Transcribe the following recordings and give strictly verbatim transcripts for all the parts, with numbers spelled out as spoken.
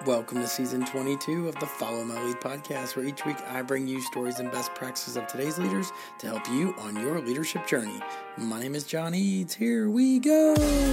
Welcome to season twenty-two of the Follow My Lead podcast, where each week I bring you stories and best practices of today's leaders to help you on your leadership journey. My name is John Eads. Here we go.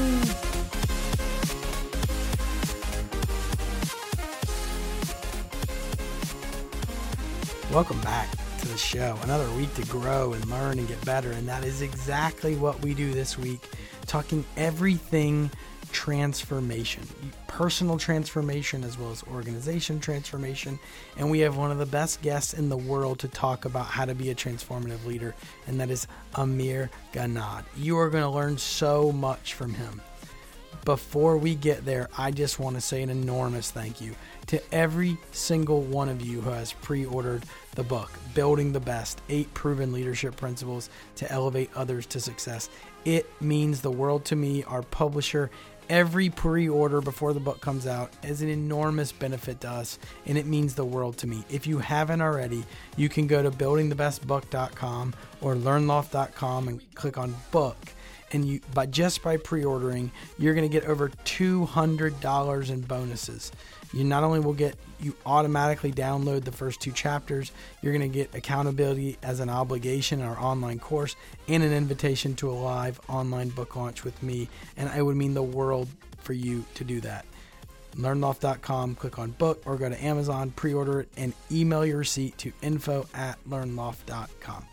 Welcome back to the show. Another week to grow and learn and get better, and that is exactly what we do this week, talking everything transformation, personal transformation as well as organization transformation. And we have one of the best guests in the world to talk about how to be a transformative leader, and that is Amir Ganad. You are going to learn so much from him. Before we get there, I just want to say an enormous thank you to every single one of you who has pre-ordered the book, Building the Best, Eight Proven Leadership Principles to Elevate Others to Success. It means the world to me. Our publisher, every pre-order before the book comes out is an enormous benefit to us, and it means the world to me. If you haven't already, you can go to building the best book dot com or learn loft dot com and click on book. And you, by just by pre-ordering, you're going to get over two hundred dollars in bonuses. You not only will get, you automatically download the first two chapters, you're going to get accountability as an obligation in our online course and an invitation to a live online book launch with me. And it would mean the world for you to do that. learn loft dot com, click on book, or go to Amazon, pre-order it, and email your receipt to info at learn loft dot com.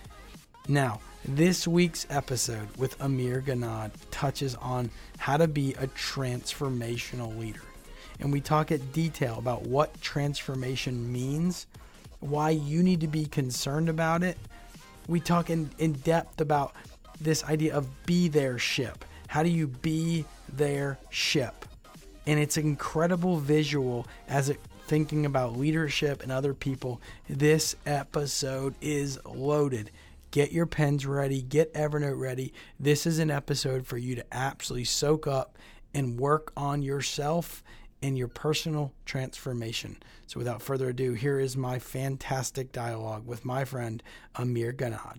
Now, this week's episode with Amir Ganad touches on how to be a transformational leader. And we talk in detail about what transformation means, why you need to be concerned about it. We talk in, in depth about this idea of be their ship. How do you be their ship? And it's an incredible visual as it thinking about leadership and other people. This episode is loaded. Get your pens ready. Get Evernote ready. This is an episode for you to absolutely soak up and work on yourself and your personal transformation. So without further ado, here is my fantastic dialogue with my friend Amir Ganad.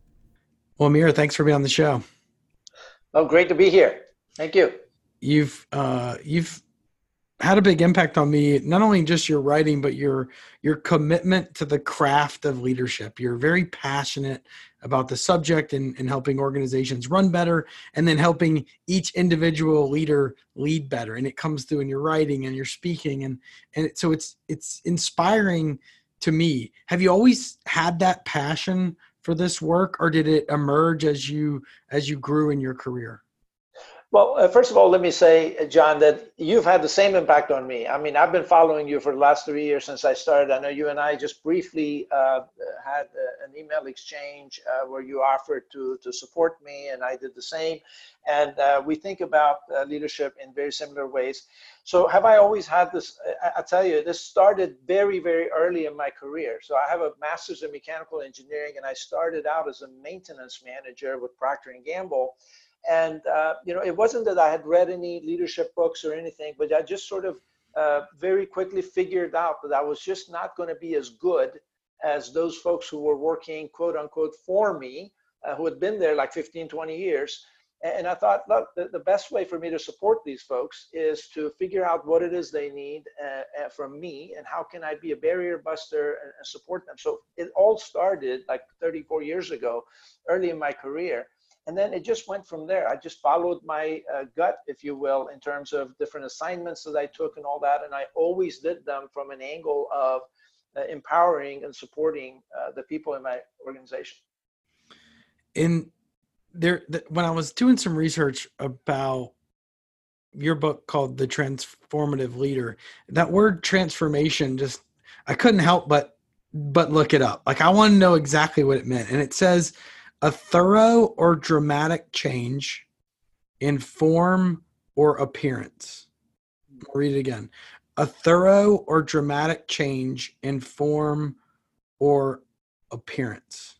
Well, Amir, thanks for being on the show. Oh, great to be here. Thank you. You've uh, you've had a big impact on me, not only just your writing, but your your commitment to the craft of leadership. You're very passionate about the subject and, and helping organizations run better, and then helping each individual leader lead better. And it comes through in your writing and your speaking. And, and it, so it's it's inspiring to me. Have you always had that passion for this work, or did it emerge as you as you grew in your career? Well, uh, first of all, let me say, uh, John, that you've had the same impact on me. I mean, I've been following you for the last three years since I started. I know you and I just briefly uh, had uh, an email exchange uh, where you offered to, to support me, and I did the same. And uh, we think about uh, leadership in very similar ways. So have I always had this? I, I tell you, this started very, very early in my career. So I have a master's in mechanical engineering, and I started out as a maintenance manager with Procter and Gamble. And, uh, you know, it wasn't that I had read any leadership books or anything, but I just sort of uh, very quickly figured out that I was just not going to be as good as those folks who were working, quote unquote, for me, uh, who had been there like fifteen, twenty years. And I thought, look, the, the best way for me to support these folks is to figure out what it is they need uh, uh, from me, and how can I be a barrier buster and, and support them. So it all started like thirty-four years ago, early in my career. And then it just went from there. I just followed my uh, gut, if you will, in terms of different assignments that I took and all that. And I always did them from an angle of uh, empowering and supporting uh, the people in my organization. In there, th- when I was doing some research about your book called The Transformative Leader, that word transformation, just, I couldn't help but, but look it up. Like, I want to know exactly what it meant. And it says, a thorough or dramatic change in form or appearance. I'll read it again. A thorough or dramatic change in form or appearance.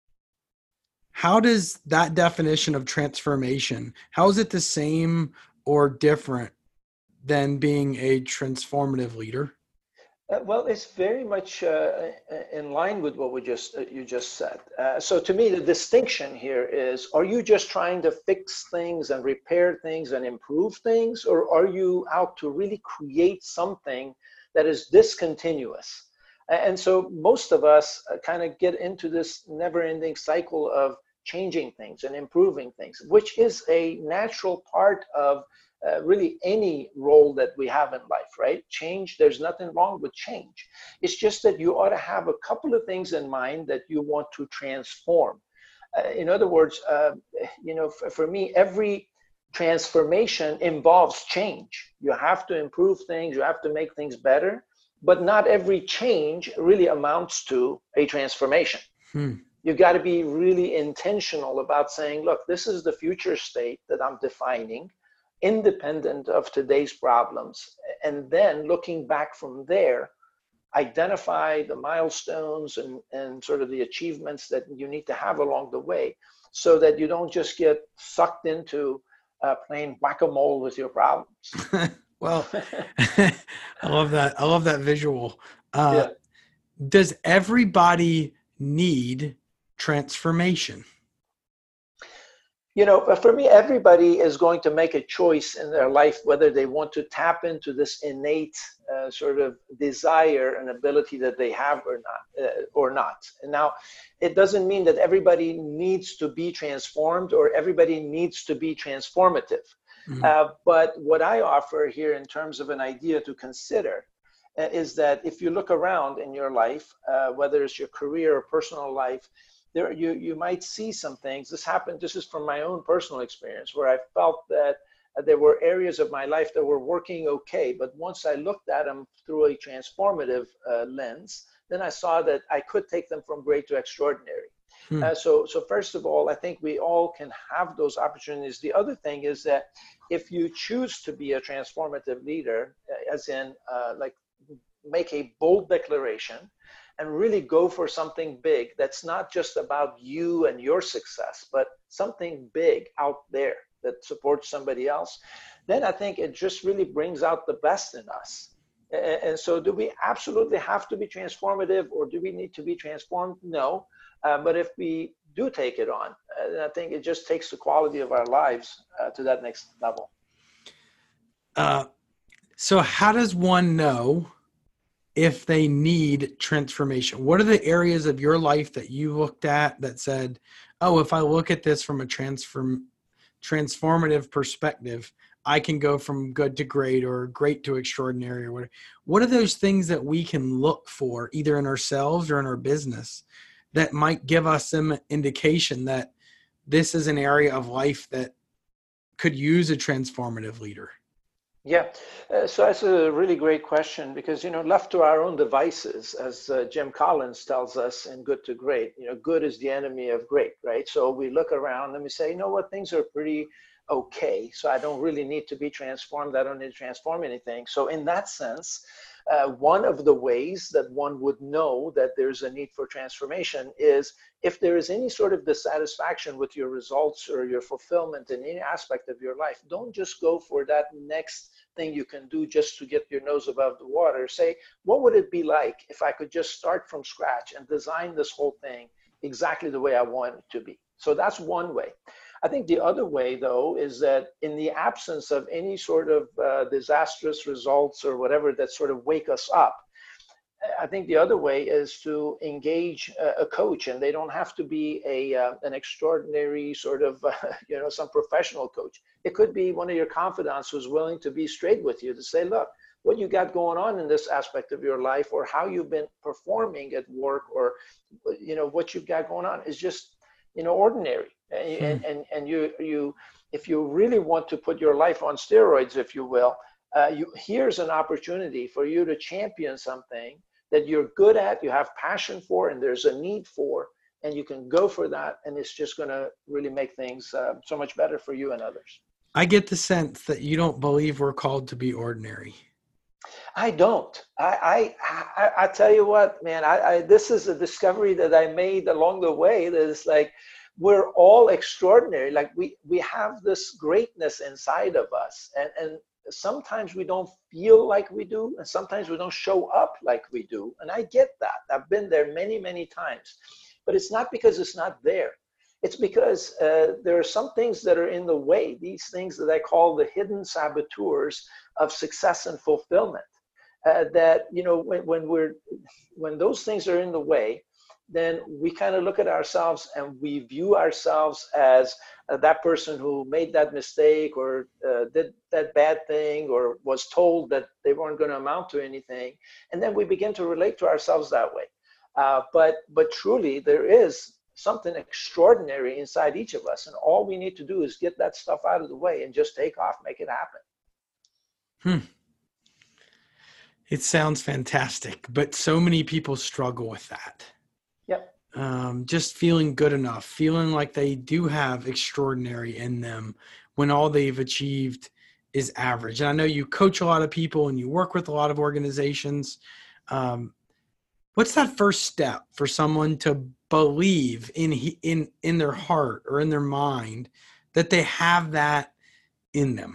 How does that definition of transformation, how is it the same or different than being a transformative leader? Uh, well, it's very much uh, in line with what we just uh, you just said. Uh, so to me, the distinction here is: are you just trying to fix things and repair things and improve things, or are you out to really create something that is discontinuous? And so most of us uh, kind of get into this never-ending cycle of changing things and improving things, which is a natural part of uh, really any role that we have in life, right? Change, there's nothing wrong with change. It's just that you ought to have a couple of things in mind that you want to transform. Uh, in other words, uh, you know, for, for me, every transformation involves change. You have to improve things, you have to make things better, but not every change really amounts to a transformation. Hmm. You got to be really intentional about saying, look, this is the future state that I'm defining, independent of today's problems. And then looking back from there, identify the milestones and, and sort of the achievements that you need to have along the way, so that you don't just get sucked into uh, playing whack-a-mole with your problems. Well, I love that. I love that visual. Uh, yeah. Does everybody need transformation? You know, for me, everybody is going to make a choice in their life whether they want to tap into this innate uh, sort of desire and ability that they have or not. Uh, or not. And now, it doesn't mean that everybody needs to be transformed or everybody needs to be transformative. Mm-hmm. Uh, but what I offer here in terms of an idea to consider uh, is that if you look around in your life, uh, whether it's your career or personal life, there you, you might see some things. This happened, this is from my own personal experience, where I felt that uh, there were areas of my life that were working okay, but once I looked at them through a transformative uh, lens, then I saw that I could take them from great to extraordinary. Hmm. Uh, so, so first of all, I think we all can have those opportunities. The other thing is that if you choose to be a transformative leader, as in uh, like make a bold declaration and really go for something big that's not just about you and your success, but something big out there that supports somebody else, then I think it just really brings out the best in us. And so do we absolutely have to be transformative, or do we need to be transformed? No. Uh, but if we do take it on, uh, I think it just takes the quality of our lives uh, to that next level. Uh, so how does one know if they need transformation? What are the areas of your life that you looked at that said, oh, if I look at this from a transform transformative perspective, I can go from good to great or great to extraordinary or whatever. What are those things that we can look for either in ourselves or in our business that might give us some indication that this is an area of life that could use a transformative leader? Yeah, uh, so that's a really great question, because, you know, left to our own devices, as uh, Jim Collins tells us in Good to Great, you know, good is the enemy of great, right? So we look around and we say, you know what, things are pretty okay, so I don't really need to be transformed. I don't need to transform anything. So in that sense, uh, one of the ways that one would know that there's a need for transformation is if there is any sort of dissatisfaction with your results or your fulfillment in any aspect of your life. Don't just go for that next thing you can do just to get your nose above the water. Say, what would it be like if I could just start from scratch and design this whole thing exactly the way I want it to be? So that's one way. I think the other way, though, is that in the absence of any sort of uh, disastrous results or whatever that sort of wake us up, I think the other way is to engage a, a coach, and they don't have to be a uh, an extraordinary sort of, uh, you know, some professional coach. It could be one of your confidants who's willing to be straight with you to say, look, what you got going on in this aspect of your life, or how you've been performing at work, or, you know, what you've got going on is just, you know, ordinary. And, and, and you, you, if you really want to put your life on steroids, if you will, uh, you, here's an opportunity for you to champion something that you're good at, you have passion for, and there's a need for, and you can go for that. And it's just going to really make things uh, so much better for you and others. I get the sense that you don't believe we're called to be ordinary. I don't. I, I, I, I tell you what, man, I, I, this is a discovery that I made along the way that is like, we're all extraordinary. Like we, we have this greatness inside of us. And, and sometimes we don't feel like we do, and sometimes we don't show up like we do. And I get that. I've been there many, many times. But it's not because it's not there. It's because uh, there are some things that are in the way, these things that I call the hidden saboteurs of success and fulfillment. Uh, that, you know, when, when we're, when those things are in the way, then we kind of look at ourselves and we view ourselves as uh, that person who made that mistake or uh, did that bad thing or was told that they weren't going to amount to anything. And then we begin to relate to ourselves that way. Uh, but, but truly, there is something extraordinary inside each of us. And all we need to do is get that stuff out of the way and just take off, make it happen. Hmm. It sounds fantastic, but so many people struggle with that. Yep. Um, just feeling good enough, feeling like they do have extraordinary in them when all they've achieved is average. And I know you coach a lot of people and you work with a lot of organizations. Um, what's that first step for someone to believe in, in, in their heart or in their mind that they have that in them?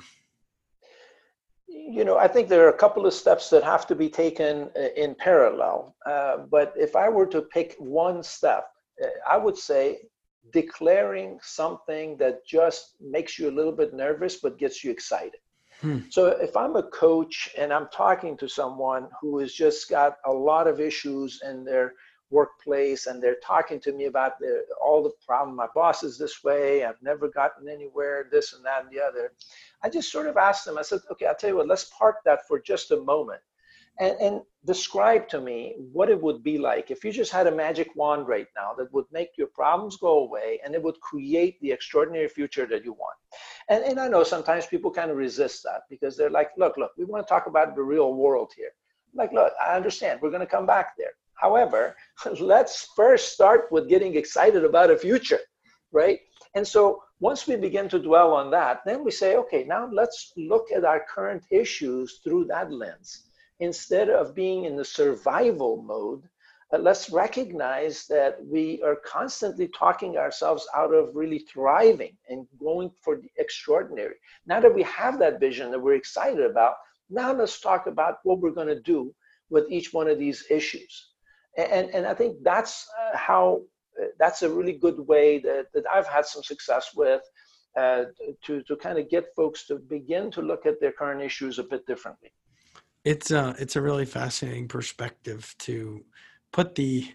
You know, I think there are a couple of steps that have to be taken in parallel. Uh, but if I were to pick one step, I would say declaring something that just makes you a little bit nervous, but gets you excited. Hmm. So if I'm a coach and I'm talking to someone who has just got a lot of issues in their workplace and they're talking to me about the, all the problem, my boss is this way, I've never gotten anywhere, this and that and the other. I just sort of asked them, I said, okay, I'll tell you what, let's park that for just a moment and, and describe to me what it would be like if you just had a magic wand right now that would make your problems go away and it would create the extraordinary future that you want. And, and I know sometimes people kind of resist that because they're like, look, look, we want to talk about the real world here. I'm like, look, I understand, we're going to come back there. However, let's first start with getting excited about a future, right? And so once we begin to dwell on that, then we say, okay, now let's look at our current issues through that lens. Instead of being in the survival mode, uh, let's recognize that we are constantly talking ourselves out of really thriving and going for the extraordinary. Now that we have that vision that we're excited about, now let's talk about what we're going to do with each one of these issues. And, and I think that's uh, how, uh, that's a really good way that, that I've had some success with uh, to, to kind of get folks to begin to look at their current issues a bit differently. It's a, it's a really fascinating perspective to put the,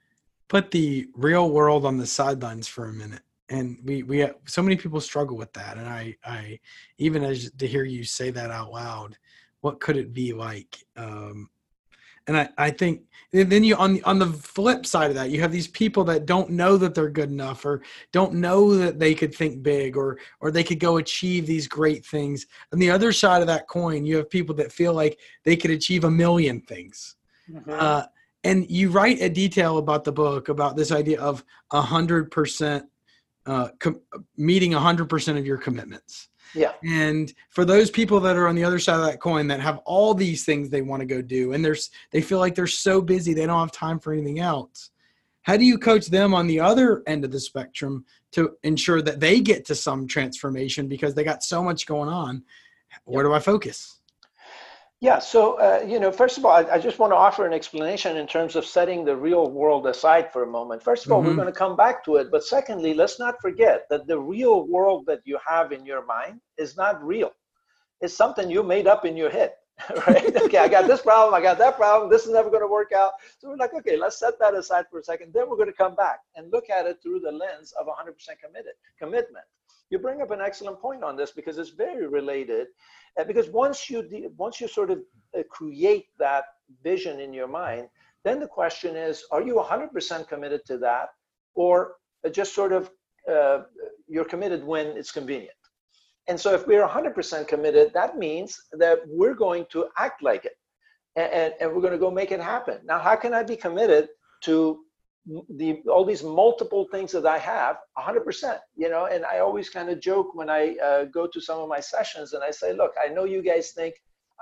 put the real world on the sidelines for a minute. And we, we, have, so many people struggle with that. And I, I, even as to hear you say that out loud, what could it be like? Um, And I, I think then you on the, on the flip side of that, you have these people that don't know that they're good enough or don't know that they could think big or or they could go achieve these great things. On the other side of that coin, you have people that feel like they could achieve a million things. Mm-hmm. Uh, and you write a detail about the book about this idea of a hundred percent uh, com- meeting a hundred percent of your commitments. Yeah. And for those people that are on the other side of that coin that have all these things they want to go do, and there's, they feel like they're so busy, they don't have time for anything else. How do you coach them on the other end of the spectrum to ensure that they get to some transformation because they got so much going on? Where do I focus? Yeah, so, uh, you know, first of all, I, I just want to offer an explanation in terms of setting the real world aside for a moment. First of all, mm-hmm. we're going to come back to it. But secondly, let's not forget that the real world that you have in your mind is not real. It's something you made up in your head, right? Okay, I got this problem, I got that problem, this is never going to work out. So we're like, okay, let's set that aside for a second. Then we're going to come back and look at it through the lens of one hundred percent committed commitment. You bring up an excellent point on this because it's very related. Uh, because once you de- once you sort of uh, create that vision in your mind, then the question is, are you one hundred percent committed to that, or just sort of uh, you're committed when it's convenient? And so if we're one hundred percent committed, that means that we're going to act like it, and, and, and we're going to go make it happen. Now, how can I be committed to the all these multiple things that I have one hundred percent, you know? And I always kind of joke when I uh, go to some of my sessions and I say, look, I know you guys think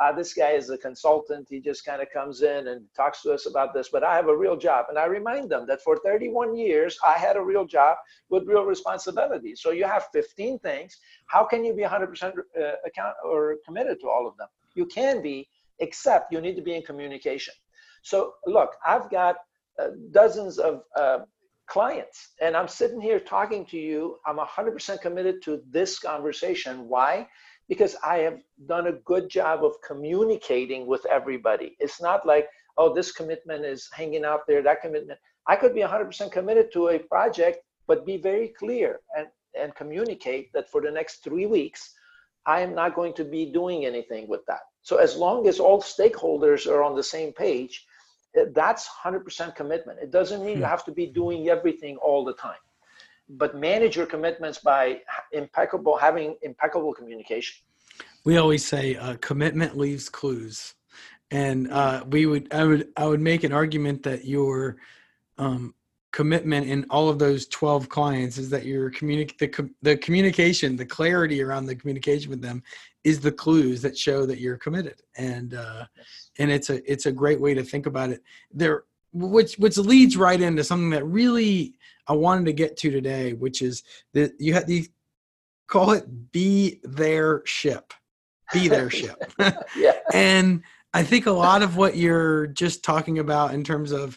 uh, this guy is a consultant. He just kind of comes in and talks to us about this, but I have a real job. And I remind them that for thirty-one years, I had a real job with real responsibility. So you have fifteen things. How can you be one hundred percent uh, account or committed to all of them? You can be, except you need to be in communication. So look, I've got uh, dozens of uh, clients, and I'm sitting here talking to you. I'm one hundred percent committed to this conversation. Why? Because I have done a good job of communicating with everybody. It's not like, oh, this commitment is hanging out there, that commitment. I could be one hundred percent committed to a project, but be very clear and, and communicate that for the next three weeks, I am not going to be doing anything with that. So as long as all stakeholders are on the same page, that's one hundred percent commitment. It doesn't mean you have to be doing everything all the time, but manage your commitments by impeccable, having impeccable communication. We always say uh, commitment leaves clues, and uh, we would, I would, I would make an argument that your um, commitment in all of those twelve clients is that your communi- the, com- the communication, the clarity around the communication with them is the clues that show that you're committed. And, uh, and it's a, it's a great way to think about it there, which, which leads right into something that really I wanted to get to today, which is that you have the, call it be their ship, be their ship. Yeah. And I think a lot of what you're just talking about in terms of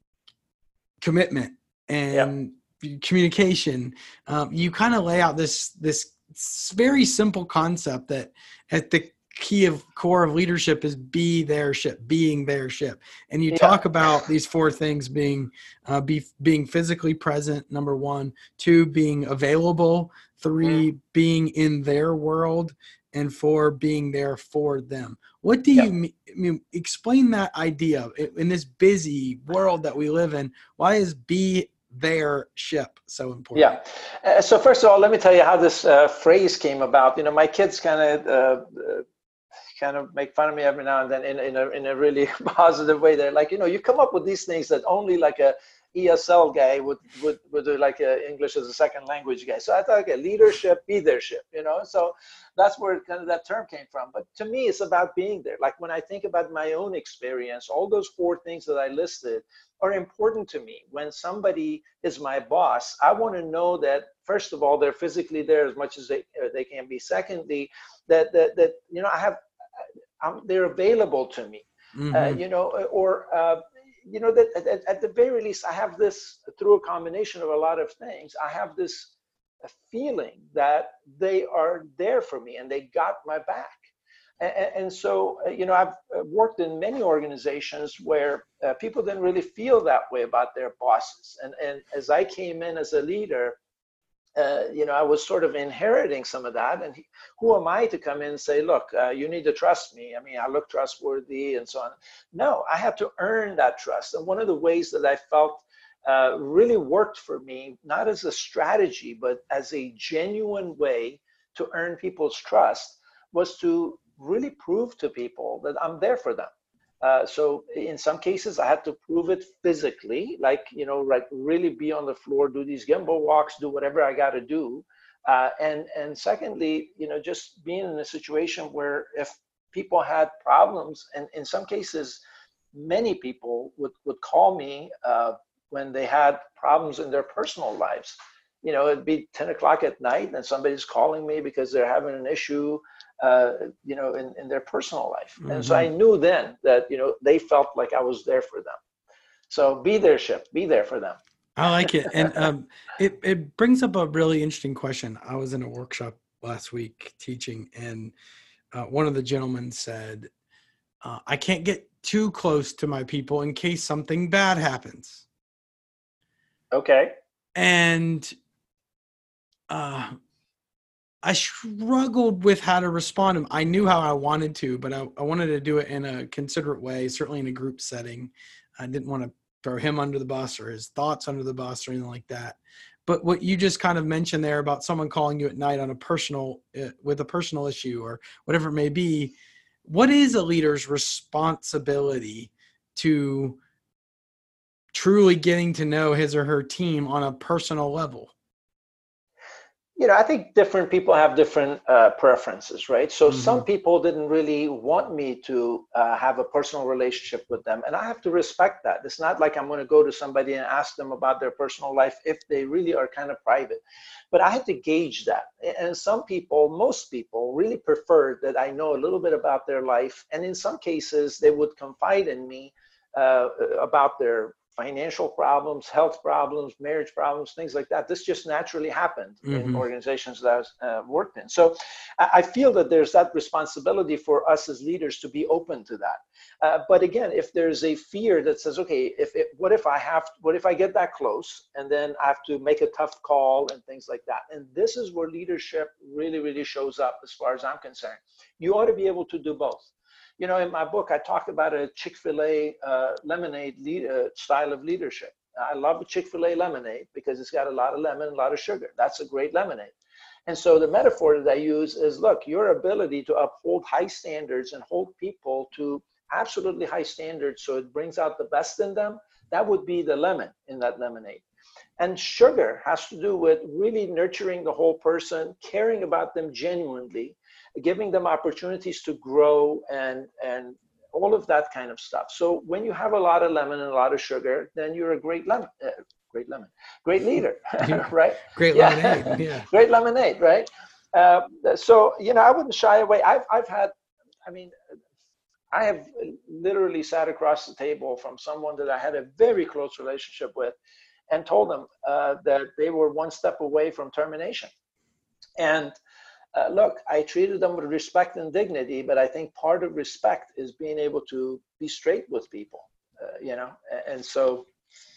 commitment and yep. communication, um, you kind of lay out this, this very simple concept that at the key of core of leadership is be their ship, being their ship. And you yeah. talk about these four things being, uh, be, being physically present, number one, two, being available, three, mm. being in their world, and four, being there for them. What do yeah. you mean? I mean, explain that idea in this busy world that we live in. Why is be their ship so important? Yeah. Uh, so first of all, let me tell you how this uh, phrase came about. You know, my kids kind of uh, kind of make fun of me every now and then in, in, a, in a really positive way. They're like, you know, you come up with these things that only like a E S L guy would, would, would do, like a English as a second language guy. So I thought, okay, leadership, be their ship, you know? So that's where kind of that term came from. But to me, it's about being there. Like when I think about my own experience, all those four things that I listed are important to me. When somebody is my boss, I want to know that, first of all, they're physically there as much as they, they can be. Secondly, that, that, that, you know, I have, I'm, they're available to me, mm-hmm. uh, you know, or, uh, you know, that at, at the very least, I have this through a combination of a lot of things. I have this feeling that they are there for me and they got my back. And, and so, you know, I've worked in many organizations where uh, people didn't really feel that way about their bosses. And, and as I came in as a leader, Uh, you know, I was sort of inheriting some of that. And he, who am I to come in and say, look, uh, you need to trust me. I mean, I look trustworthy and so on. No, I have to earn that trust. And one of the ways that I felt uh, really worked for me, not as a strategy, but as a genuine way to earn people's trust, was to really prove to people that I'm there for them. Uh, so in some cases, I had to prove it physically, like, you know, like really be on the floor, do these gimbal walks, do whatever I got to do. Uh, and, and secondly, you know, just being in a situation where if people had problems, and in some cases, many people would, would call me uh, when they had problems in their personal lives. You know, it'd be ten o'clock at night and somebody's calling me because they're having an issue, uh, you know, in, in their personal life. Mm-hmm. And so I knew then that, you know, they felt like I was there for them. So be their ship, be there for them. I like it. And um, it, it brings up a really interesting question. I was in a workshop last week teaching, and uh, one of the gentlemen said, uh, I can't get too close to my people in case something bad happens. Okay. And uh, I struggled with how to respond to him. I knew how I wanted to, but I, I wanted to do it in a considerate way, certainly in a group setting. I didn't want to throw him under the bus or his thoughts under the bus or anything like that. But what you just kind of mentioned there about someone calling you at night on a personal, uh, with a personal issue or whatever it may be, what is a leader's responsibility to truly getting to know his or her team on a personal level? You know, I think different people have different uh, preferences, right? So Mm-hmm. some people didn't really want me to uh, have a personal relationship with them, and I have to respect that. It's not like I'm going to go to somebody and ask them about their personal life if they really are kind of private. But I had to gauge that. And some people, most people, really preferred that I know a little bit about their life, and in some cases, they would confide in me uh, about their financial problems, health problems, marriage problems, things like that. This just naturally happened in Mm-hmm. organizations that I uh, worked in. So I feel that there's that responsibility for us as leaders to be open to that. Uh, but again, if there's a fear that says, okay, if it, what if I have, what if I get that close and then I have to make a tough call and things like that? And this is where leadership really, really shows up as far as I'm concerned. You ought to be able to do both. You know, in my book, I talk about a Chick-fil-A uh, lemonade lead, uh, style of leadership. I love a Chick-fil-A lemonade because it's got a lot of lemon, a lot of sugar. That's a great lemonade. And so the metaphor that I use is, look, your ability to uphold high standards and hold people to absolutely high standards so it brings out the best in them, that would be the lemon in that lemonade. And sugar has to do with really nurturing the whole person, caring about them genuinely, giving them opportunities to grow and and all of that kind of stuff. So when you have a lot of lemon and a lot of sugar, then you're a great lemon, uh, great lemon, great leader, right? Great Yeah, lemonade. Yeah. great lemonade, right? Uh, so you know, I wouldn't shy away. I've I've had, I mean, I have literally sat across the table from someone that I had a very close relationship with, and told them uh, that they were one step away from termination. And Uh, look, I treated them with respect and dignity, but I think part of respect is being able to be straight with people, uh, you know, and, and so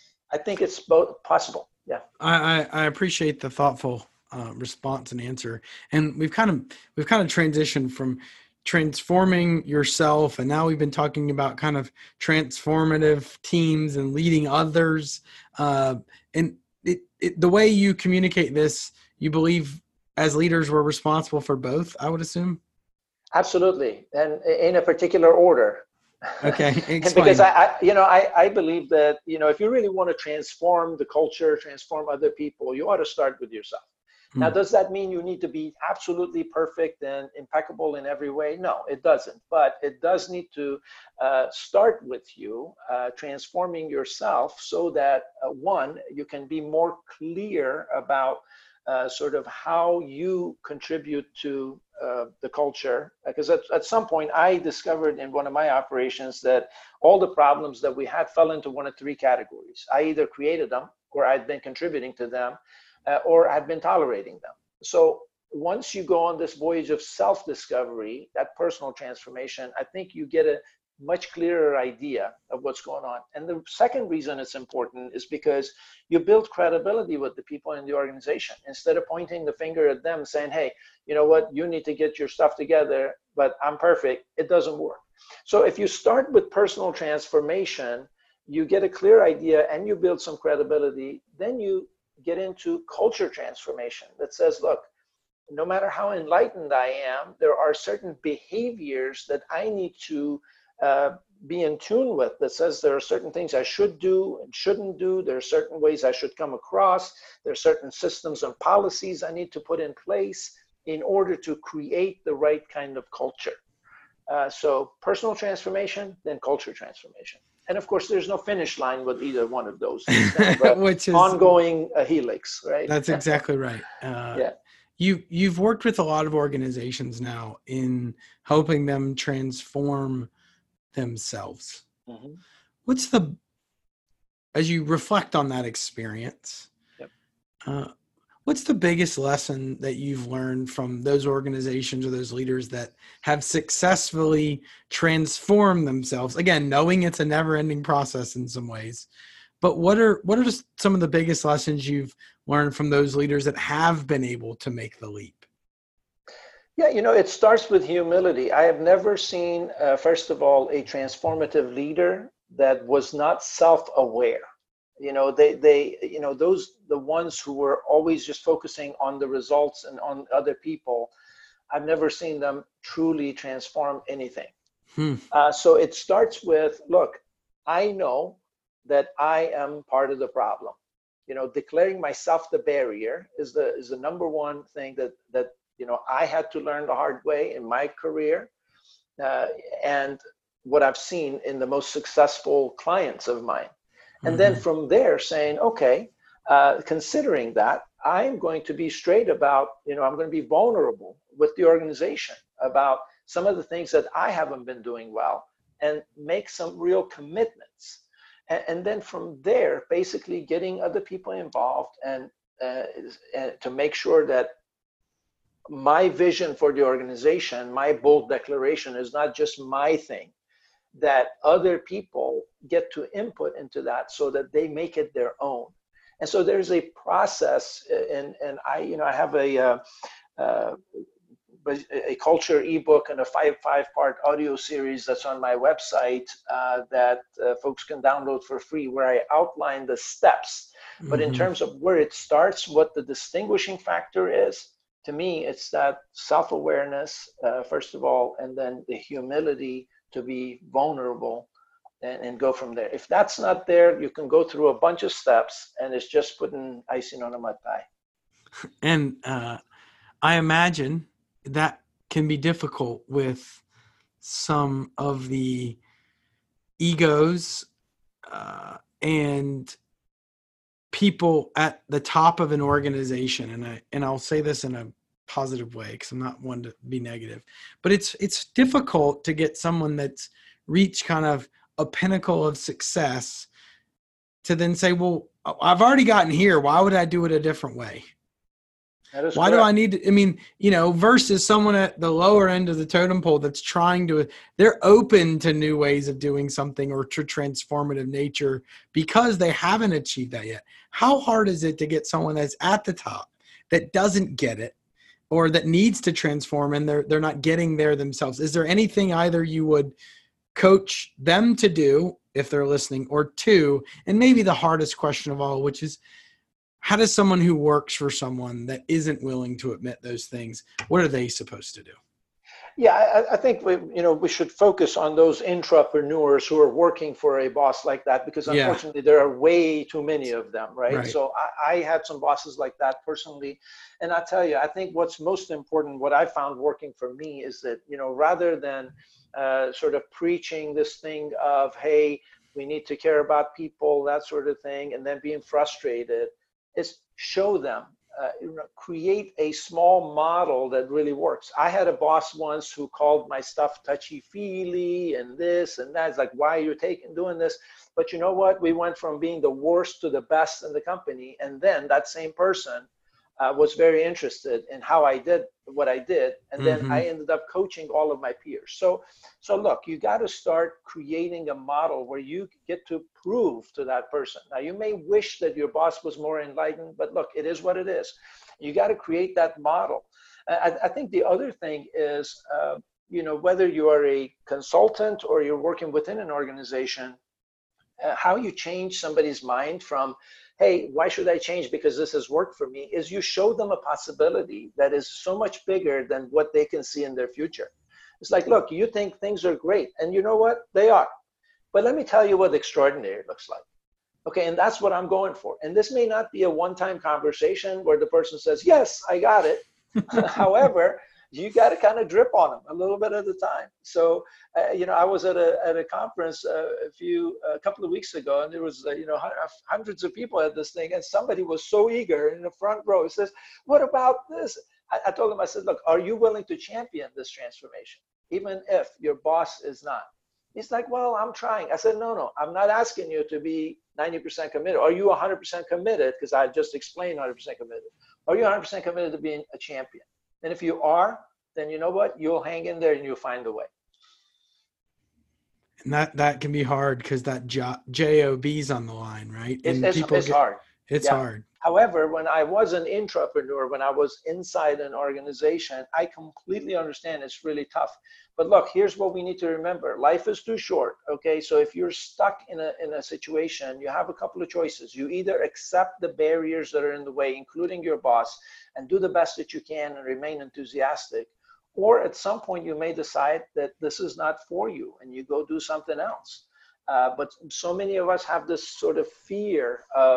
I think it's both possible. Yeah. I, I, I appreciate the thoughtful uh, response and answer. And we've kind of we've kind of transitioned from transforming yourself, and now we've been talking about kind of transformative teams and leading others. Uh, and it, it, the way you communicate this, you believe as leaders we're responsible for both, I would assume. Absolutely, and in a particular order. Okay, And because explain. I, I, you know, I, I believe that, you know, if you really want to transform the culture, transform other people, you ought to start with yourself. Now, Hmm. does that mean you need to be absolutely perfect and impeccable in every way? No, it doesn't. But it does need to uh, start with you uh, transforming yourself so that, uh, one, you can be more clear about uh, sort of how you contribute to uh, the culture. Because at, at some point, I discovered in one of my operations that all the problems that we had fell into one of three categories. I either created them or I'd been contributing to them, uh, or I've been tolerating them. So once you go on this voyage of self-discovery, that personal transformation, I think you get a much clearer idea of what's going on. And the second reason it's important is because you build credibility with the people in the organization. Instead of pointing the finger at them saying, hey, you know what, you need to get your stuff together, but I'm perfect, it doesn't work. So if you start with personal transformation, you get a clear idea and you build some credibility, then you get into culture transformation that says, look, no matter how enlightened I am, there are certain behaviors that I need to uh, be in tune with, that says there are certain things I should do and shouldn't do. There are certain ways I should come across. There are certain systems and policies I need to put in place in order to create the right kind of culture. Uh, so personal transformation, then culture transformation. And of course, there's no finish line with either one of those. It's kind of an Which is ongoing uh, helix, right? That's exactly right. Uh, Yeah. you you've worked with a lot of organizations now in helping them transform themselves. Mm-hmm. What's the as you reflect on that experience? Yep. Uh, what's the biggest lesson that you've learned from those organizations or those leaders that have successfully transformed themselves? Again, knowing it's a never-ending process in some ways, but what are what are just some of the biggest lessons you've learned from those leaders that have been able to make the leap? Yeah, you know, it starts with humility. I have never seen, uh, first of all, a transformative leader that was not self-aware. You know, they, they, you know, those, the ones who were always just focusing on the results and on other people, I've never seen them truly transform anything. Hmm. Uh, so it starts with, look, I know that I am part of the problem. you know, declaring myself the barrier is the is the number one thing that that you know I had to learn the hard way in my career, uh, and what I've seen in the most successful clients of mine. And mm-hmm. then from there saying, okay, uh, considering that, I'm going to be straight about, you know, I'm going to be vulnerable with the organization about some of the things that I haven't been doing well and make some real commitments. And, and then from there, basically getting other people involved and, uh, and to make sure that my vision for the organization, my bold declaration is not just my thing, that other people get to input into that so that they make it their own. And so there's a process, and, and I, you know, I have a, uh, uh, a culture ebook and a five, five part audio series that's on my website uh, that uh, folks can download for free, where I outline the steps. Mm-hmm. But in terms of where it starts, what the distinguishing factor is, to me, it's that self-awareness, uh, first of all, and then the humility to be vulnerable and, and go from there. If that's not there, you can go through a bunch of steps and it's just putting icing on a mud pie. And uh, I imagine that can be difficult with some of the egos uh, and people at the top of an organization. And I, and I'll say this in a positive way, because I'm not one to be negative, but it's, it's difficult to get someone that's reached kind of a pinnacle of success to then say, well, I've already gotten here. Why would I do it a different way? Why correct. do I need to, I mean, you know, versus someone at the lower end of the totem pole that's trying to, they're open to new ways of doing something or to transformative nature because they haven't achieved that yet. How hard is it to get someone that's at the top that doesn't get it or that needs to transform and they're, they're not getting there themselves? Is there anything either you would coach them to do if they're listening, or two, and maybe the hardest question of all, which is, how does someone who works for someone that isn't willing to admit those things, what are they supposed to do? Yeah, I, I think we, you know, we should focus on those intrapreneurs who are working for a boss like that, because unfortunately yeah. there are way too many of them, right? right. So I, I had some bosses like that personally, and I tell you, I think what's most important, what I found working for me, is that, you know, rather than uh, sort of preaching this thing of, hey, we need to care about people, that sort of thing, and then being frustrated, is show them. Uh, you know, create a small model that really works. I had a boss once who called my stuff touchy-feely and this and that. It's like, why are you taking doing this? But you know what? We went from being the worst to the best in the company. And then that same person uh, was very interested in how I did what I did. And then mm-hmm. I ended up coaching all of my peers. So, so look, you got to start creating a model where you get to prove to that person. Now, you may wish that your boss was more enlightened, but look, it is what it is. You got to create that model. I, I think the other thing is, uh, you know, whether you are a consultant or you're working within an organization, uh, how you change somebody's mind from, hey, why should I change because this has worked for me, is you show them a possibility that is so much bigger than what they can see in their future. It's like, look, you think things are great, and you know what? They are. But let me tell you what extraordinary looks like. Okay, and that's what I'm going for. And this may not be a one-time conversation where the person says, yes, I got it. However, you got to kind of drip on them a little bit at a time. So, uh, you know, I was at a at a conference uh, a few a couple of weeks ago, and there was uh, you know hundreds of people at this thing, and somebody was so eager in the front row. He says, "What about this?" I, I told him, I said, "Look, are you willing to champion this transformation, even if your boss is not?" He's like, "Well, I'm trying." I said, "No, no, I'm not asking you to be ninety percent committed. Are you one hundred percent committed? Because I just explained one hundred percent committed. Are you one hundred percent committed to being a champion? And if you are, then you know what? You'll hang in there and you'll find a way." And that, that can be hard because that J O B's on the line, right? And it's people it's get, hard. It's yeah. hard. However, when I was an intrapreneur, when I was inside an organization, I completely understand it's really tough. But look, here's what we need to remember. Life is too short, okay? So if you're stuck in a, in a situation, you have a couple of choices. You either accept the barriers that are in the way, including your boss, and do the best that you can and remain enthusiastic. Or at some point, you may decide that this is not for you and you go do something else. Uh, but so many of us have this sort of fear of,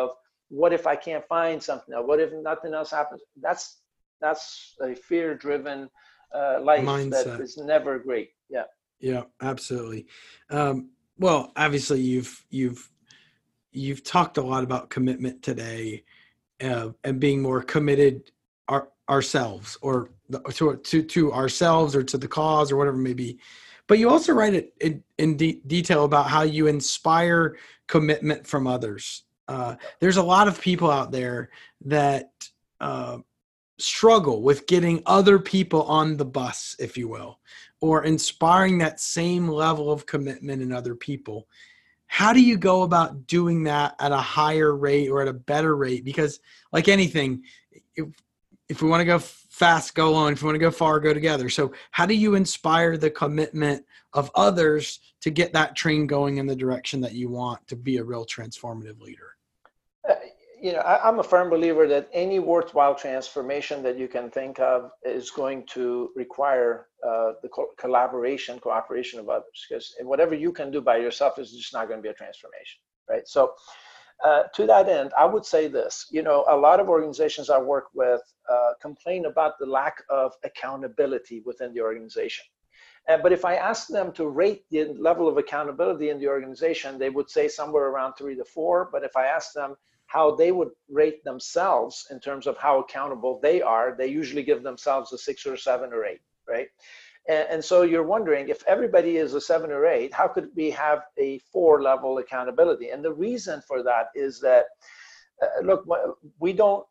what if I can't find something else? What if nothing else happens? That's that's a fear-driven uh, life that Mindset. is never great. Yeah. Yeah, absolutely. Um, well, obviously you've you've you've talked a lot about commitment today, uh, and being more committed our, ourselves or the, to, to to ourselves or to the cause or whatever it may be. But you also write it in, in de- detail about how you inspire commitment from others. Uh, there's a lot of people out there that uh, struggle with getting other people on the bus, if you will, or inspiring that same level of commitment in other people. How do you go about doing that at a higher rate or at a better rate? Because like anything, if, if we want to go fast, go alone. If we want to go far, go together. So how do you inspire the commitment of others to get that train going in the direction that you want to be a real transformative leader? Uh, you know, I, I'm a firm believer that any worthwhile transformation that you can think of is going to require uh, the co- collaboration, cooperation of others. Because whatever you can do by yourself is just not going to be a transformation, right? So, uh, to that end, I would say this. You know, a lot of organizations I work with uh, complain about the lack of accountability within the organization. Uh, but if I ask them to rate the level of accountability in the organization, they would say somewhere around three to four. But if I ask them how they would rate themselves in terms of how accountable they are, they usually give themselves a six or a seven or eight, right? And, and so you're wondering, if everybody is a seven or eight, how could we have a four level accountability? And the reason for that is that, uh, look, we don't,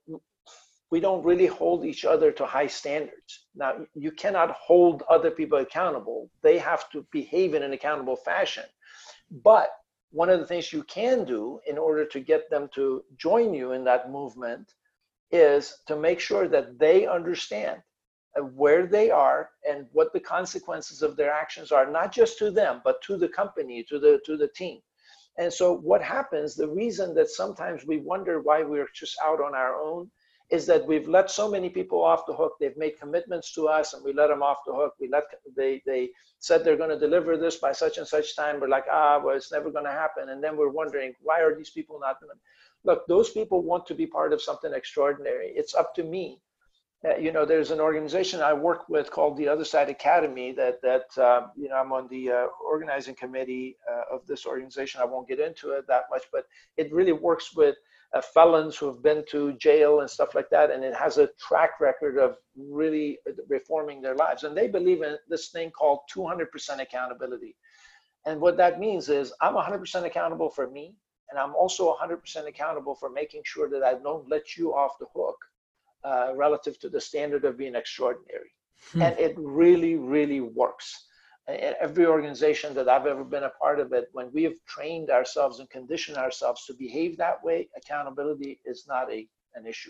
we don't really hold each other to high standards. Now, you cannot hold other people accountable. They have to behave in an accountable fashion. But one of the things you can do in order to get them to join you in that movement is to make sure that they understand where they are and what the consequences of their actions are, not just to them, but to the company, to the to the team. And so what happens, the reason that sometimes we wonder why we're just out on our own is that we've let so many people off the hook. They've made commitments to us and we let them off the hook. We let they they said they're going to deliver this by such and such time. We're like, ah, well, it's never going to happen. And then we're wondering, why are these people not doing it? Look, those people want to be part of something extraordinary. It's up to me. Uh, you know, there's an organization I work with called the Other Side Academy that, that uh, you know, I'm on the uh, organizing committee uh, of this organization. I won't get into it that much, but it really works with uh, felons who have been to jail and stuff like that. And it has a track record of really reforming their lives. And they believe in this thing called two hundred percent accountability. And what that means is I'm one hundred percent accountable for me. And I'm also one hundred percent accountable for making sure that I don't let you off the hook uh, relative to the standard of being extraordinary. Hmm. And it really, really works. In every organization that I've ever been a part of it, when we have trained ourselves and conditioned ourselves to behave that way, accountability is not a an issue.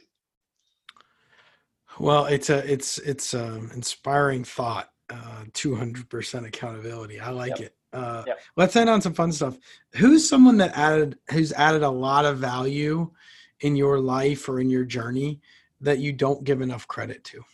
Well, it's a it's it's um inspiring thought. Uh, two hundred percent accountability. I like yep. it. Uh, yep. Let's end on some fun stuff. Who's someone that added who's added a lot of value in your life or in your journey that you don't give enough credit to?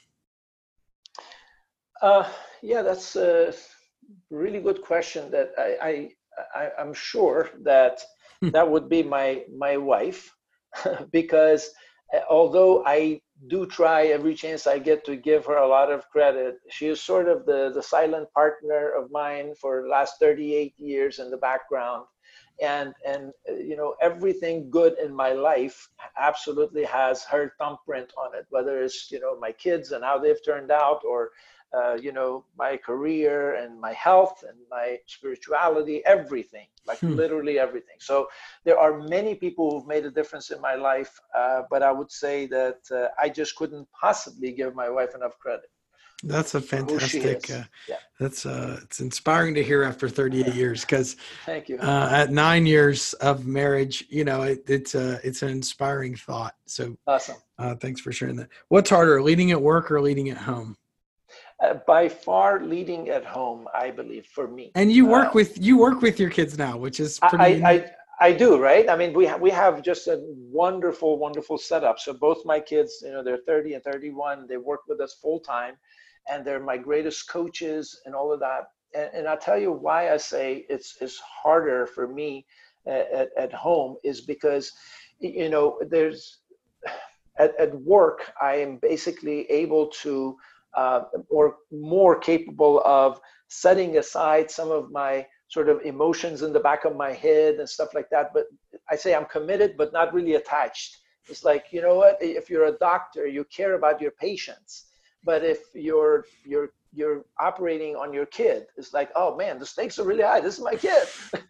Uh, yeah, that's a really good question. That I, I, I I'm sure that that would be my my wife, because although I do try every chance I get to give her a lot of credit, she is sort of the the silent partner of mine for the last thirty-eight years in the background. And, and you know, everything good in my life absolutely has her thumbprint on it, whether it's, you know, my kids and how they've turned out, or, uh, you know, my career and my health and my spirituality, everything, like hmm. literally everything. So there are many people who've made a difference in my life, uh, but I would say that uh, I just couldn't possibly give my wife enough credit. That's a fantastic, uh, yeah. that's uh, it's inspiring to hear after thirty-eight years, because thank you. Uh, at nine years of marriage, you know, it, it's a, it's an inspiring thought. So awesome. Uh, thanks for sharing that. What's harder, leading at work or leading at home? Uh, by far leading at home, I believe, for me. And you work uh, with, you work with your kids now, which is pretty I, I, I do, right? I mean, we have, we have just a wonderful, wonderful setup. So both my kids, you know, they're thirty and thirty-one. They work with us full time, and they're my greatest coaches and all of that. And, and I'll tell you why I say it's, it's harder for me at, at home is because, you know, there's at, at work, I am basically able to, uh, or more capable of setting aside some of my sort of emotions in the back of my head and stuff like that. But I say I'm committed, but not really attached. It's like, you know what, if you're a doctor, you care about your patients. But if you're you're you're operating on your kid, it's like, oh man, the stakes are really high. This is my kid.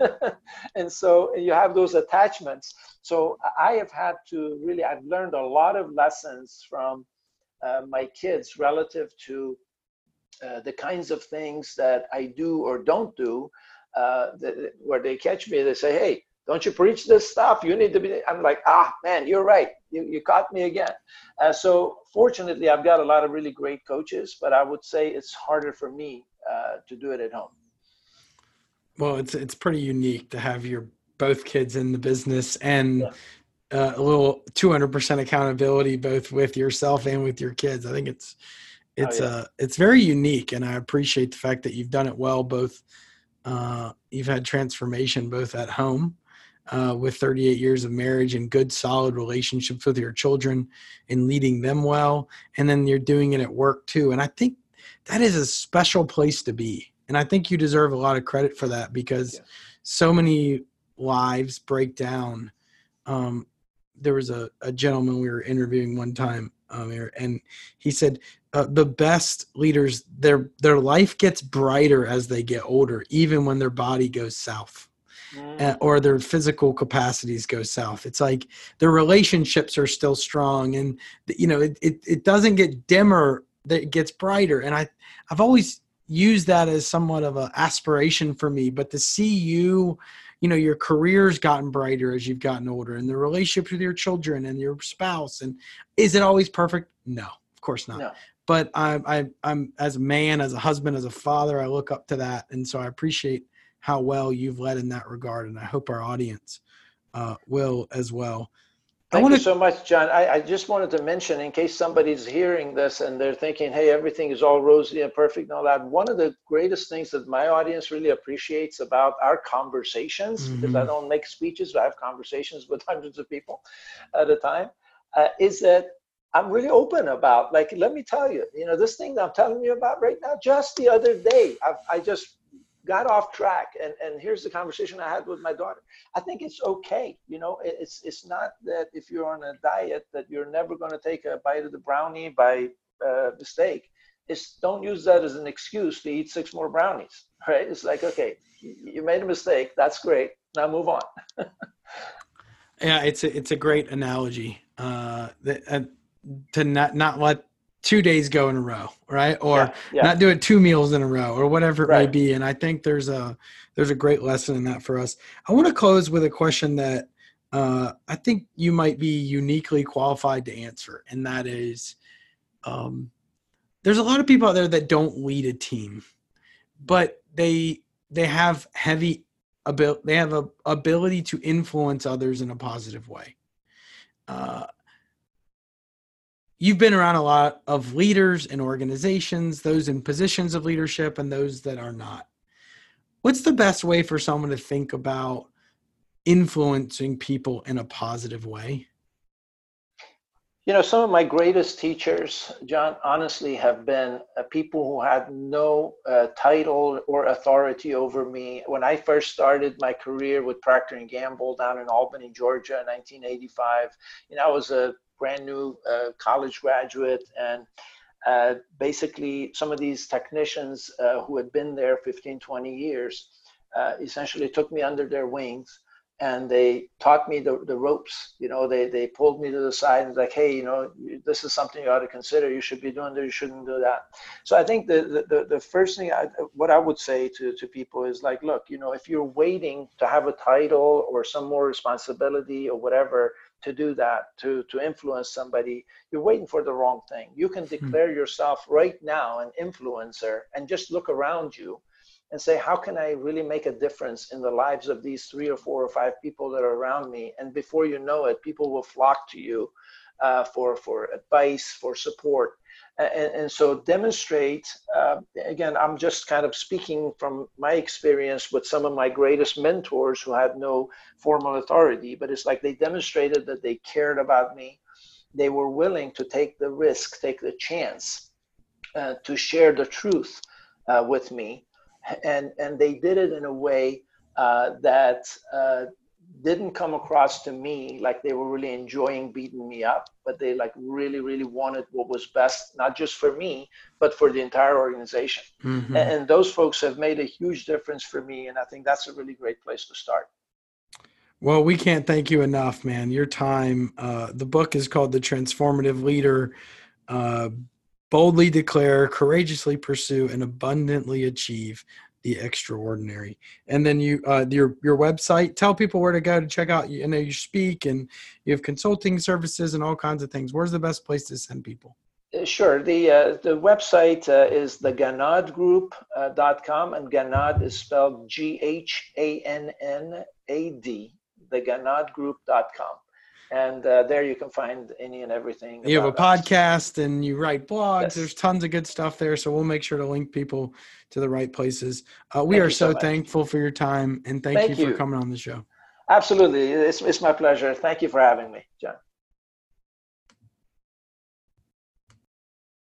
And so you have those attachments. So I have had to really, I've learned a lot of lessons from uh, my kids relative to uh, the kinds of things that I do or don't do, uh, that, where they catch me, they say, hey, don't you preach this stuff? You need to be, I'm like, ah, man, you're right. You, you caught me again. Uh, so fortunately, I've got a lot of really great coaches, but I would say it's harder for me uh, to do it at home. Well, it's it's pretty unique to have your both kids in the business and Yeah. uh, a little two hundred percent accountability, both with yourself and with your kids. I think it's it's Oh, yeah. uh it's very unique, and I appreciate the fact that you've done it well. Both uh, you've had transformation both at home uh, with thirty-eight years of marriage and good, solid relationships with your children and leading them well, and then you're doing it at work too. And I think that is a special place to be. And I think you deserve a lot of credit for that, because Yeah. so many lives break down. Um, there was a, a gentleman we were interviewing one time, um, and he said uh, the best leaders, their their life gets brighter as they get older, even when their body goes south. Mm. Uh, or their physical capacities go south. It's like their relationships are still strong, and you know it it, it doesn't get dimmer; it gets brighter. And I I've always used that as somewhat of an aspiration for me. But to see you, you know, your career's gotten brighter as you've gotten older, and the relationship with your children and your spouse. And is it always perfect? No, of course not. No. But I, I I'm as a man, as a husband, as a father, I look up to that, and so I appreciate how well you've led in that regard. And I hope our audience uh, will as well. Thank I wanna, you so much, John. I, I just wanted to mention, in case somebody's hearing this and they're thinking, hey, everything is all rosy and perfect and all that, one of the greatest things that my audience really appreciates about our conversations, mm-hmm. because I don't make speeches, I have conversations with hundreds of people at a time, uh, is that I'm really open about, like, let me tell you, you know, this thing that I'm telling you about right now, just the other day, I, I just got off track, and and here's the conversation I had with my daughter. I think it's okay, you know. It's it's not that if you're on a diet that you're never going to take a bite of the brownie by uh, mistake. It's don't use that as an excuse to eat six more brownies, right? It's like, okay, you made a mistake, that's great, now move on. Yeah, it's a, it's a great analogy uh, that, uh, to not not let two days go in a row, right? Or yeah, yeah. not doing two meals in a row, or whatever it right. may be. And I think there's a there's a great lesson in that for us. I want to close with a question that uh, I think you might be uniquely qualified to answer, and that is, um, there's a lot of people out there that don't lead a team, but they they have heavy ability, they have a ability to influence others in a positive way. Uh, You've been around a lot of leaders and organizations, those in positions of leadership and those that are not. What's the best way for someone to think about influencing people in a positive way? You know, some of my greatest teachers, John, honestly have been uh, people who had no uh, title or authority over me. When I first started my career with Procter and Gamble down in Albany, Georgia in nineteen eighty-five, you know, I was a brand new uh, college graduate, and uh, basically some of these technicians uh, who had been there fifteen, twenty years uh, essentially took me under their wings, and they taught me the, the ropes. You know, they, they pulled me to the side and like, hey, you know, this is something you ought to consider. You should be doing this, you shouldn't do that. So I think the the, the first thing, I, what I would say to, to people is like, look, you know, if you're waiting to have a title or some more responsibility or whatever, to do that, to, to influence somebody, you're waiting for the wrong thing. You can declare yourself right now an influencer and just look around you and say, how can I really make a difference in the lives of these three or four or five people that are around me? And before you know it, people will flock to you uh, for, for advice, for support. And, and so demonstrate, uh, again, I'm just kind of speaking from my experience with some of my greatest mentors who had no formal authority, but it's like they demonstrated that they cared about me. They were willing to take the risk, take the chance uh, to share the truth uh, with me. And, and they did it in a way uh, that uh, didn't come across to me like they were really enjoying beating me up, but they like really, really wanted what was best, not just for me, but for the entire organization. Mm-hmm. And, and those folks have made a huge difference for me. And I think that's a really great place to start. Well, we can't thank you enough, man. Your time, uh, the book is called The Transformative Leader. Uh, boldly declare, courageously pursue, and abundantly achieve the extraordinary. And then you, uh, your your website, tell people where to go to check out. You know, you speak and you have consulting services and all kinds of things. Where's the best place to send people? Sure. The uh, the website uh, is the Ghanad Group dot com, and Ghanad is spelled G H A N N A D, the Ghanad Group dot com. And uh, there you can find any and everything. You have a us. podcast and you write blogs. Yes. There's tons of good stuff there. So we'll make sure to link people to the right places. Uh, we thank are so, so thankful for your time. And thank, thank you for you. coming on the show. Absolutely. It's, it's my pleasure. Thank you for having me, John.